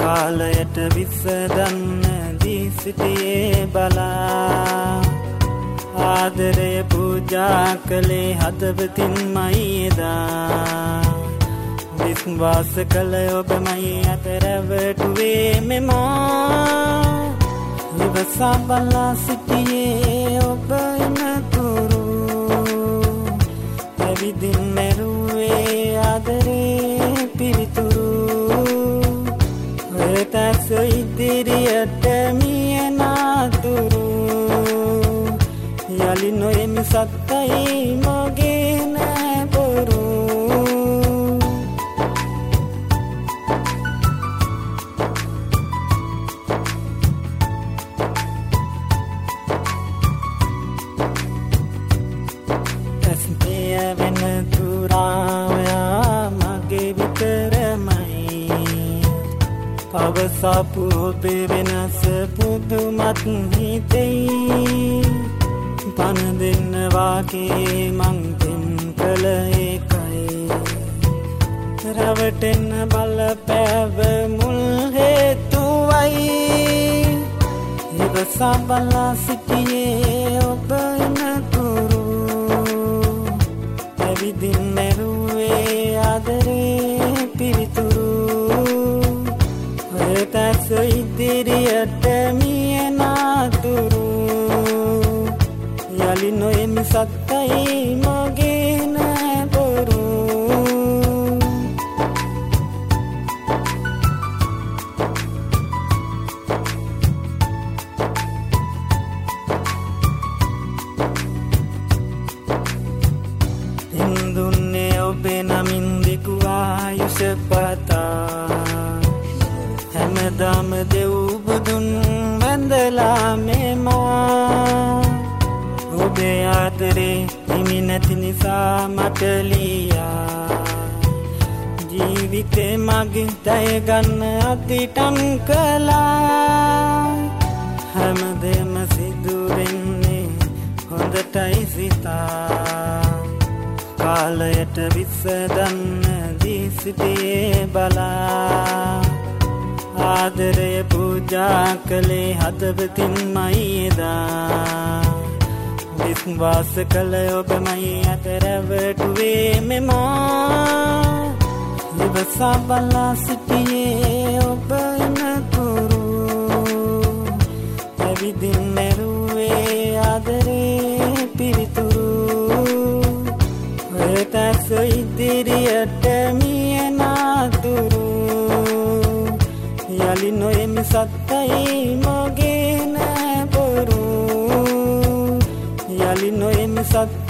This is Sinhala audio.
කාලයට විසඳන්න දී සිටියේ බලා ආදරය පූජා කළේ හදවතින්මයි එදා විශ්වාස කළ ඔබමයි අත රැවටුවේ මෙමා ඉවසා බලා සිටියේ ඔබ එනතුරු ඇවිදින් මැරුවේ ආදරේ පිරිතුරු ඔයතැස ඉදිරියට මියනාතුරු යලි නොෙමි සත්තයි මගේ නැබොරු ඇස්පිය වෙන තුරාවයා මගේ විතරමයි පවසපු ඔබේ වෙනස පුදුමත් හිතෙයි පන දෙන්න වාගේ මං දෙන් කළ එකයි රවටෙන්න බලපෑව මුල් හේතුවයි ඉවසා බලා සිටියේ ඔබ එනතුරු ඇවිදින් මැරුවේ ආදරේ පිරිතුරු ඔයතැස ඉදිරියට මියනාතුරු යලි නොෙමි සත්තයි මගේ නැබොරු දෙන්දුන්නේ ඔබේ නමින් දිගු ආයුෂ පතා හැමදාම දෙව් බුදුන් වැඳලා මෙමා ඔබේ ආදරේ හිමි නැති නිසා මට ලියා ජීවිතේ මගේ දය ගන්න අදිටන් කළා හැමදේම සිදු වෙන්නේ හොඳටයි සිතා කාලයට විසඳන්න දී සිටියේ බලා ආදරය පූජා කළේ හදවතින්මයි එදා විශ්වාස කළ ඔබමයි අත රැවටුවේ මෙමා ඉවසා බලා සිටියේ ඔබ එනතුරු ඇවිදින් මැරුවේ ආදරේ පිරිතුරු ඔයතැස ඉදිරියට මියනාතුරු යලි නොෙමි සත්තයි මගේ නැබොරු යලි නොෙමි සත්තයි